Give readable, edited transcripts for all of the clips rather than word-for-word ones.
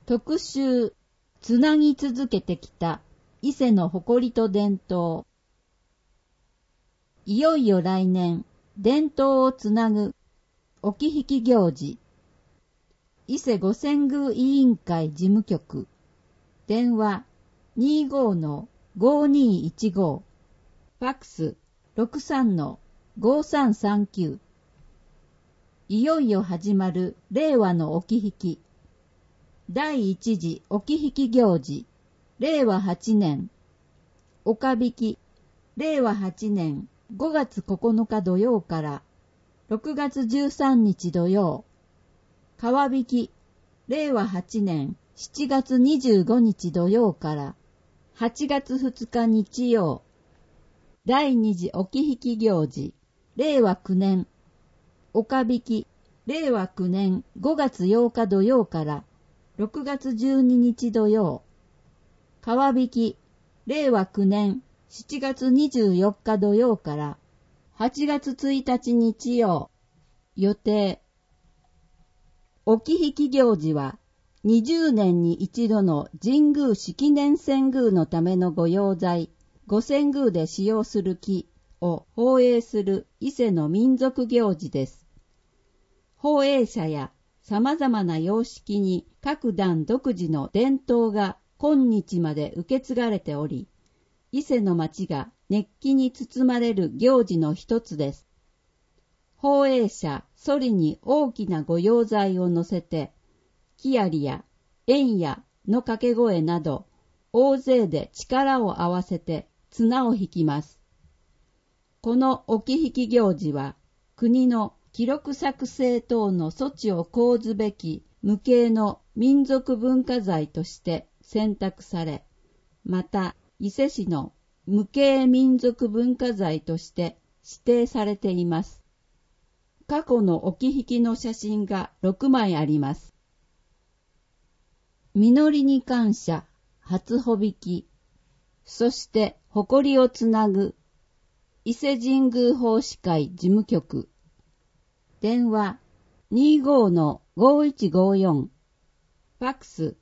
特集、つなぎ続けてきた伊勢の誇りと伝統。いよいよ来年、伝統をつなぐ置き引き行事。伊勢御遷宮委員会事務局。電話 25-5215。ファックス 63-5339。いよいよ始まる令和の置き引き。第一次置き引き行事。令和8年。岡引き。令和8年5月9日土曜から6月13日土曜。川引き。令和8年7月25日土曜から8月2日日曜。第二次置き引き行事。令和9年。岡引き。令和9年5月8日土曜から6月12日土曜。川引き。令和9年7月24日土曜から8月1日日曜。予定。置き引き行事は20年に一度の神宮式年遷宮のための御用材、御遷宮で使用する木を奉営する伊勢の民族行事です。奉営者や様々な様式に各段独自の伝統が今日まで受け継がれており、伊勢の町が熱気に包まれる行事の一つです。奉営者、そりに大きな御用材を乗せて、木槍や円やの掛け声など、大勢で力を合わせて綱を引きます。この置き引き行事は、国の記録作成等の措置を講ずべき無形の民族文化財として選択され、また伊勢市の無形民族文化財として指定されています。過去の置き引きの写真が6枚あります。実りに感謝、初穂引き、そして誇りをつなぐ伊勢神宮奉仕会事務局。電話 25-5154。ファックス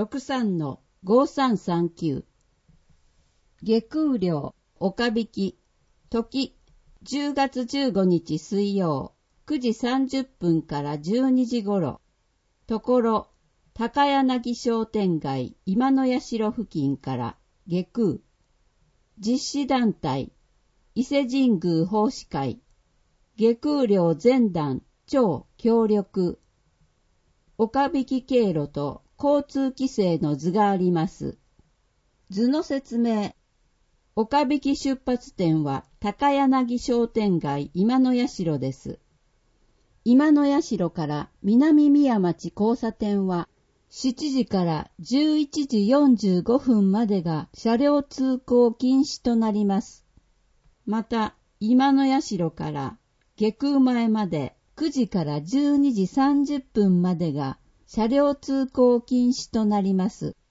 63-5339。下空料、岡引き、時、10月15日水曜、9時30分から12時頃。ところ、高柳商店街今の社付近から下空。実施団体、伊勢神宮奉仕会、下空料全団超協力。岡引き経路と交通規制の図があります。図の説明。岡引き出発点は高柳商店街今の社です。今の社から南宮町交差点は7時から11時45分までが車両通行禁止となります。また、今の社から下空前まで9時から12時30分までが車両通行禁止となります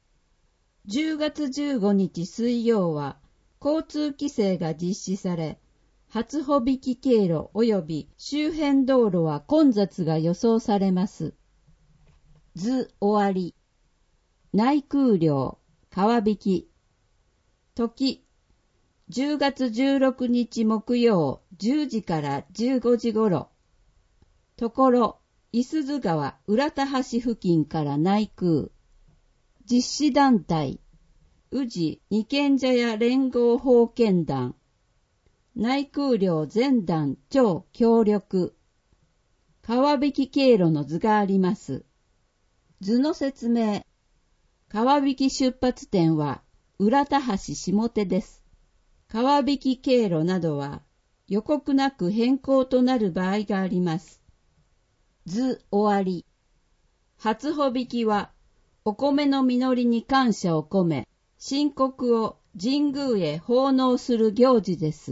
。10月15日水曜は交通規制が実施され、初穂引き経路及び周辺道路は混雑が予想されます。図終わり。内空料、川引き。時、10月16日木曜10時から15時頃。ところ、いすゞ川浦田橋付近から内空。実施団体、宇治二軒茶屋連合奉献団。内空料全団超協力。川引き経路の図があります。図の説明。川引き出発点は浦田橋下手です。川引き経路などは予告なく変更となる場合があります。図終わり。初穂引きはお米の実りに感謝を込め、神国を神宮へ奉納する行事です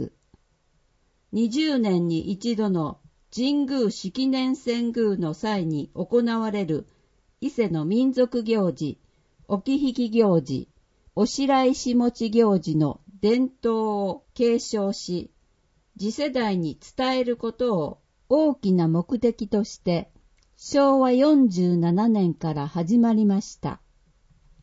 。20年に一度の神宮式年遷宮の際に行われる伊勢の民族行事、置き引き行事、お白石餅行事の伝統を継承し、次世代に伝えることを大きな目的として、昭和47年から始まりました。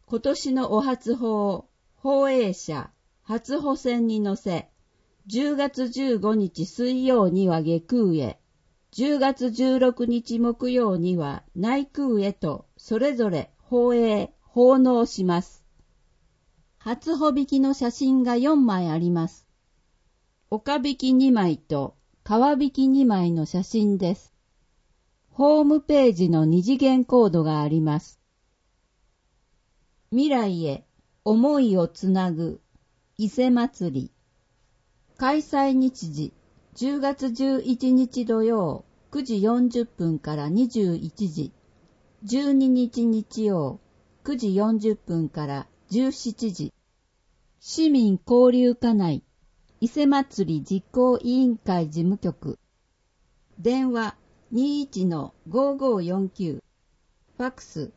今年のお初歩を放映車初歩線に乗せ、10月15日水曜には下空へ、10月16日木曜には内空へとそれぞれ放映、奉納します。初歩引きの写真が4枚あります。岡引き2枚と川引き2枚の写真です。ホームページの二次元コードがあります。未来へ思いをつなぐ伊勢祭り。開催日時10月11日土曜9時40分から21時、12日日曜9時40分から17時。市民交流課内伊勢祭り実行委員会事務局。電話 21-5549、ファックス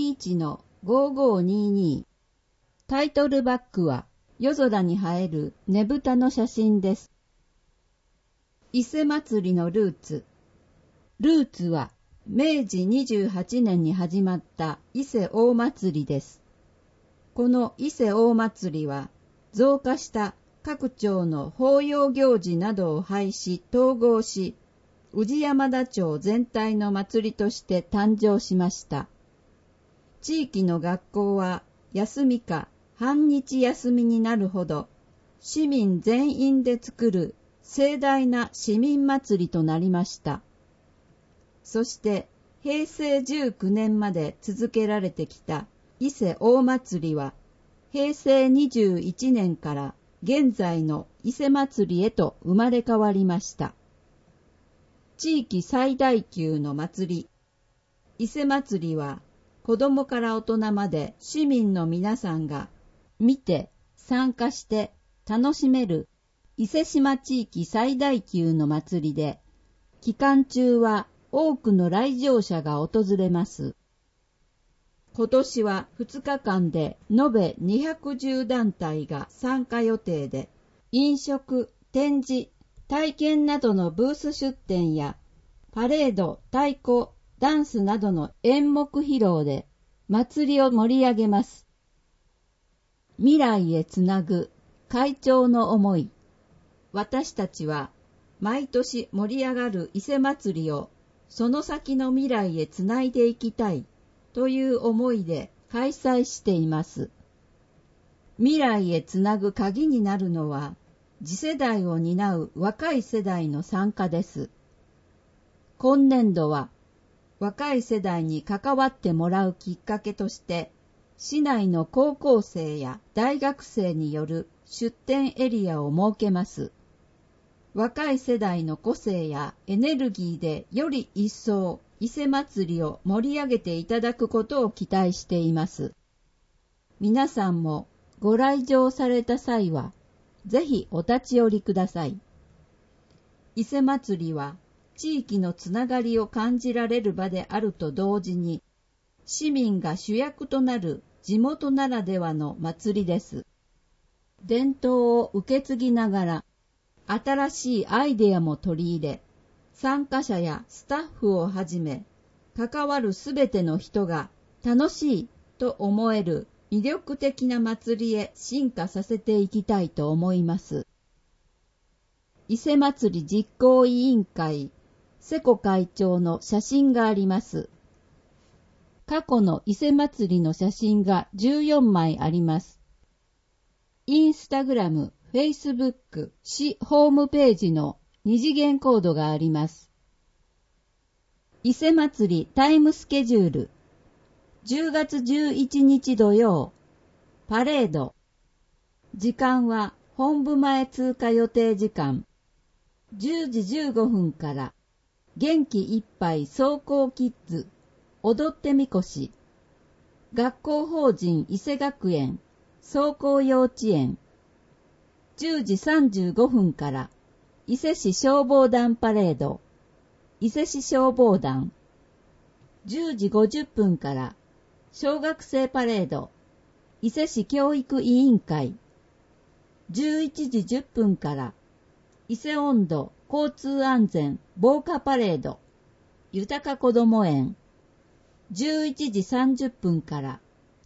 21-5522。タイトルバックは夜空に映えるねぶたの写真です。伊勢祭りのルーツ。ルーツは明治28年に始まった伊勢大祭りです。この伊勢大祭りは増加した各町の法要行事などを廃止統合し、宇治山田町全体の祭りとして誕生しました。地域の学校は休みか半日休みになるほど、市民全員で作る盛大な市民祭りとなりました。そして平成19年まで続けられてきた伊勢大祭りは、平成21年から現在の伊勢祭りへと生まれ変わりました。地域最大級の祭り、伊勢祭りは子供から大人まで市民の皆さんが見て参加して楽しめる伊勢志摩地域最大級の祭りで、期間中は多くの来場者が訪れます。今年は2日間で延べ210団体が参加予定で、飲食、展示、体験などのブース出展や、パレード、太鼓、ダンスなどの演目披露で祭りを盛り上げます。未来へつなぐ会長の思い。私たちは毎年盛り上がる伊勢祭りをその先の未来へつないでいきたいという思いで開催しています。未来へつなぐ鍵になるのは、次世代を担う若い世代の参加です。今年度は若い世代に関わってもらうきっかけとして、市内の高校生や大学生による出展エリアを設けます。若い世代の個性やエネルギーでより一層伊勢祭りを盛り上げていただくことを期待しています。皆さんもご来場された際は、ぜひお立ち寄りください。伊勢祭りは地域のつながりを感じられる場であると同時に、市民が主役となる地元ならではの祭りです。伝統を受け継ぎながら、新しいアイデアも取り入れ、参加者やスタッフをはじめ、関わるすべての人が楽しいと思える魅力的な祭りへ進化させていきたいと思います。伊勢祭り実行委員会、瀬古会長の写真があります。過去の伊勢祭りの写真が14枚あります。インスタグラム、フェイスブック、市ホームページの二次元コードがあります。伊勢祭りタイムスケジュール。10月11日土曜、パレード。時間は本部前通過予定時間。10時15分から、元気いっぱい走行キッズ、踊ってみこし。学校法人伊勢学園、走行幼稚園。10時35分から、伊勢市消防団パレード、伊勢市消防団。10時50分から、小学生パレード、伊勢市教育委員会。11時10分から、伊勢音頭交通安全防火パレード、豊か子ども園。11時30分から、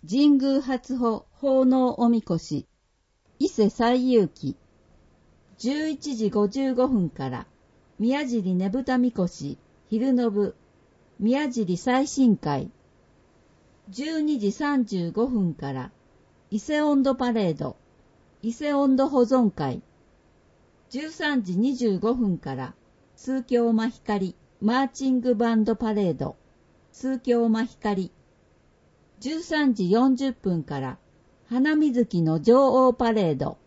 神宮初歩奉納おみこし、伊勢最遊記。11時55分から宮尻ねぶたみこし昼の部宮尻最新会。12時35分から伊勢音頭パレード伊勢音頭保存会。13時25分から枢京間光マーチングバンドパレード枢京間光。13時40分から花水木の女王パレード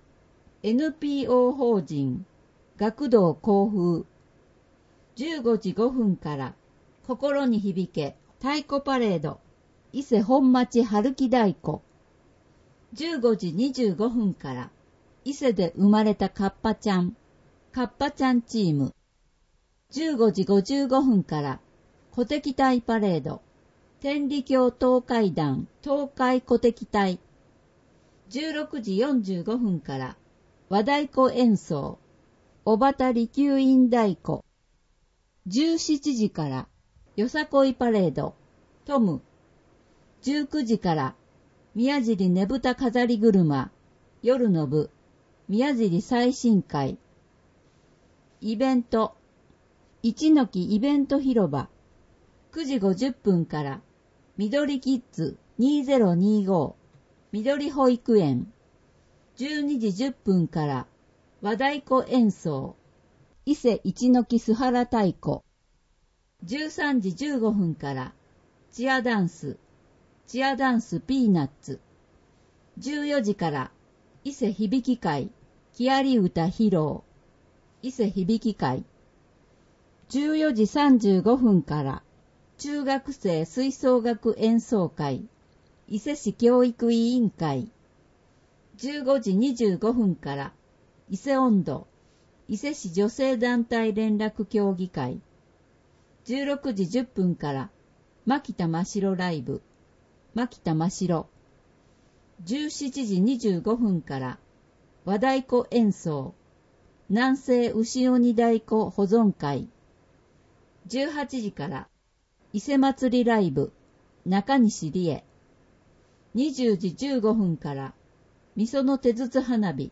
NPO 法人学童校風。15時5分から心に響け太鼓パレード伊勢本町春木太鼓。15時25分から伊勢で生まれたカッパちゃんチーム。15時55分から鼓笛隊パレード天理教東海団東海鼓笛隊。16時45分から和太鼓演奏小畑利休院太鼓。17時からよさこいパレードトム。19時から宮尻ねぶた飾り車夜の部宮尻最新会。イベント一の木イベント広場。9時50分から緑キッズ2025緑保育園。12時10分から和太鼓演奏伊勢一の木須原太鼓。13時15分からチアダンスピーナッツ。14時から伊勢響き会木遣り歌披露伊勢響き会。14時35分から中学生吹奏楽演奏会伊勢市教育委員会。15時25分から伊勢音頭伊勢市女性団体連絡協議会。16時10分から牧田真白ライブ牧田真白。17時25分から和太鼓演奏南西牛鬼太鼓保存会。18時から伊勢祭りライブ中西理恵。20時15分からみその手筒花火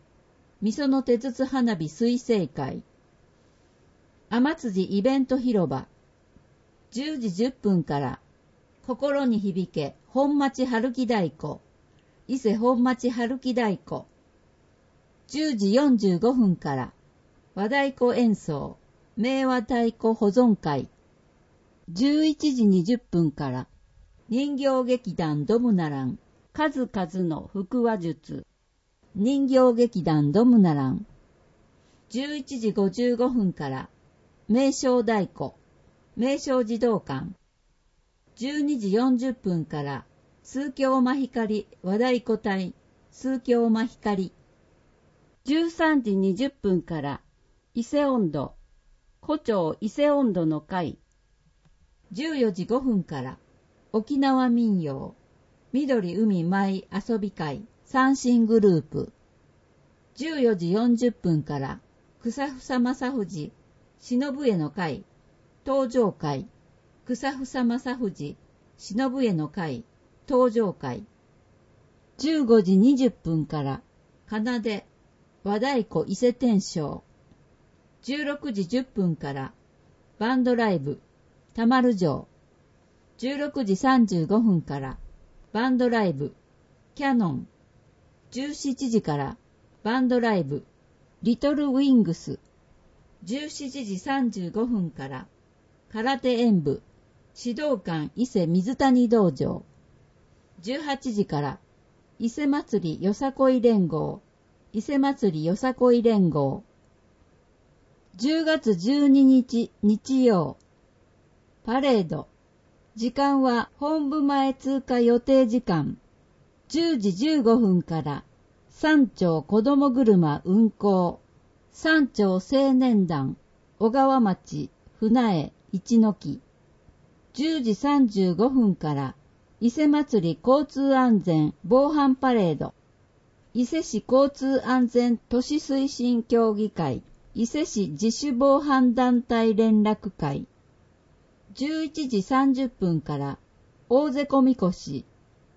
水星会。天辻イベント広場。10時10分から心に響け本町春木太鼓伊勢本町春木太鼓。10時45分から和太鼓演奏明和太鼓保存会。11時20分から人形劇団ドムナラン数々の腹話術人形劇団ドムナラン。11時55分から名称太鼓名称児童館。12時40分から枢京間光和太鼓隊枢京間光。13時20分から伊勢音頭胡蝶伊勢音頭の会。14時5分から沖縄民謡緑海舞遊び会三線グループ。14時40分から草房正藤忍絵の会登場会草房正藤忍絵の会登場会。15時20分から奏で和太鼓伊勢天正。16時10分からバンドライブ田丸城。16時35分からバンドライブキャノン。17時からバンドライブリトルウィングス。17時35分から空手演舞指導官伊勢水谷道場。18時から伊勢祭りよさこい連合伊勢祭りよさこい連合。10月12日日曜パレード。時間は本部前通過予定時間。10時15分から山頂子ども車運行。山頂青年団小川町船江一の木。10時35分から伊勢祭り交通安全防犯パレード。伊勢市交通安全都市推進協議会伊勢市自主防犯団体連絡会。11時30分から大勢こみこし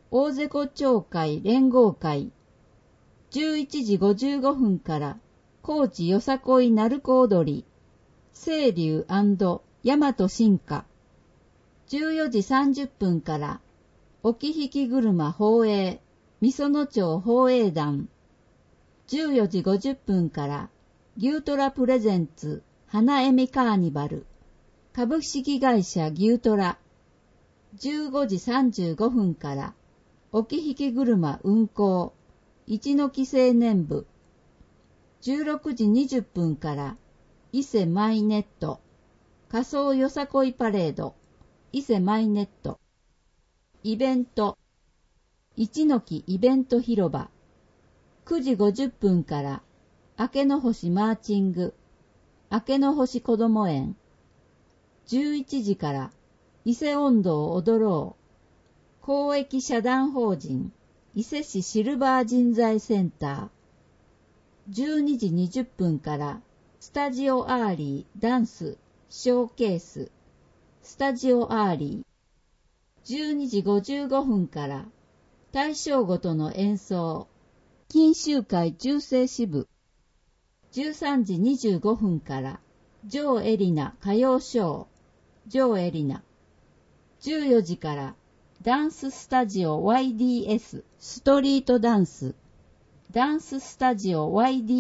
大瀬古町会連合会。11時55分から高知よさこい鳴子踊り。清流&大和進化。14時30分から沖引き車放映。みその町放映団。14時50分から牛トラプレゼンツ花恵美カーニバル。株式会社牛トラ。15時35分から沖引き車運行。一ノ木青年部。16時20分から伊勢マイネット。仮装よさこいパレード。伊勢マイネット。イベント。一ノ木イベント広場。9時50分から明けの星マーチング。明けの星こども園。11時から伊勢音頭を踊ろう。公益社団法人伊勢市シルバー人材センター。12時20分からスタジオアーリーダンスショーケース。スタジオアーリー。12時55分から大正ごとの演奏。錦秋会中世支部。13時25分から城エリナ歌謡ショー。城エリナ。14時からダンススタジオ YDS ストリートダンス。ダンススタジオ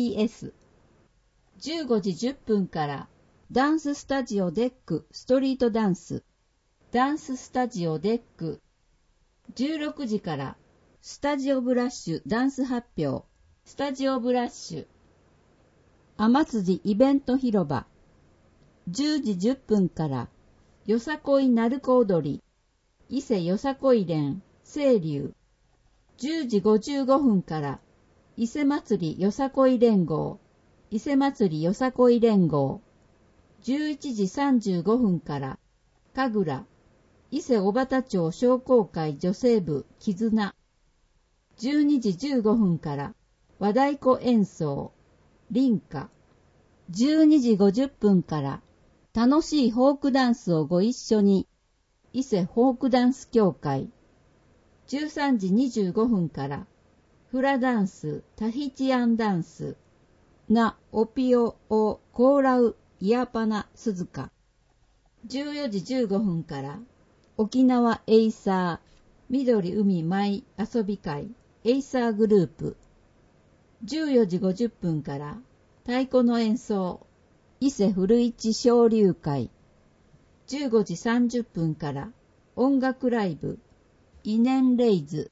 YDS。15時10分からダンススタジオデックストリートダンス。ダンススタジオデック。16時からスタジオブラッシュダンス発表。スタジオブラッシュ。天辻イベント広場。10時10分からよさこい鳴子踊り。伊勢よさこい連清流。10時55分から伊勢祭りよさこい連合。伊勢祭りよさこい連合。11時35分から神楽伊勢小畑町商工会女性部絆。12時15分から和太鼓演奏林歌。12時50分から楽しいフォークダンスをご一緒に伊勢フォークダンス協会。13時25分からフラダンスタヒチアンダンスなオピオをコーラウイヤパナ鈴鹿。14時15分から沖縄エイサー緑海舞遊び会エイサーグループ。14時50分から太鼓の演奏伊勢古市昇竜会。15時30分から音楽ライブイネンレイズ。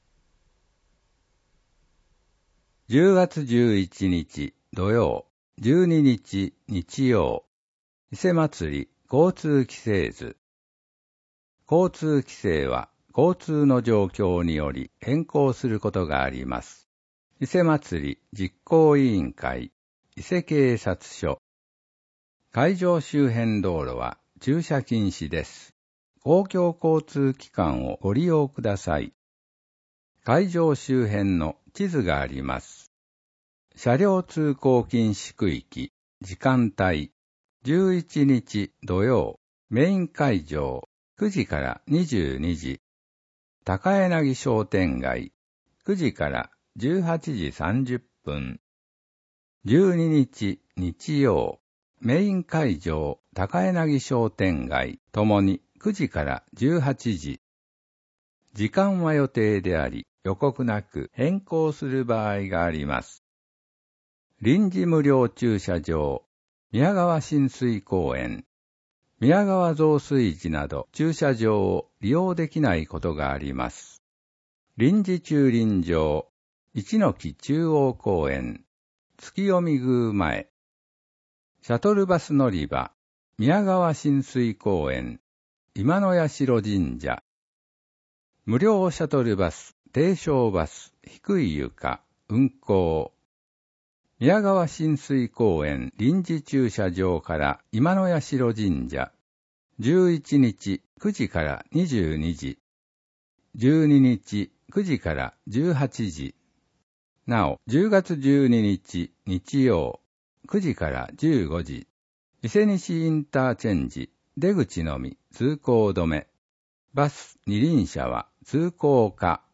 10月11日土曜、12日日曜、伊勢祭り交通規制図。交通規制は交通の状況により変更することがあります。伊勢祭り実行委員会、伊勢警察署。会場周辺道路は駐車禁止です。公共交通機関をご利用ください。会場周辺の地図があります。車両通行禁止区域、時間帯、11日土曜、メイン会場、9時から22時。高柳商店街、9時から18時30分。12日日曜、メイン会場、高柳商店街、ともに9時から18時。時間は予定であり、予告なく変更する場合があります。臨時無料駐車場、宮川親水公園、宮川増水時など駐車場を利用できないことがあります。臨時駐輪場、一ノ木中央公園、月読宮前、シャトルバス乗り場、宮川親水公園、今の社神社。無料シャトルバス、低床バス、低い床、運行。宮川親水公園臨時駐車場から今の社神社。11日9時から22時。12日9時から18時。なお、10月12日日曜9時から15時。伊勢西インターチェンジ、出口のみ通行止め。 バス二輪車は通行可。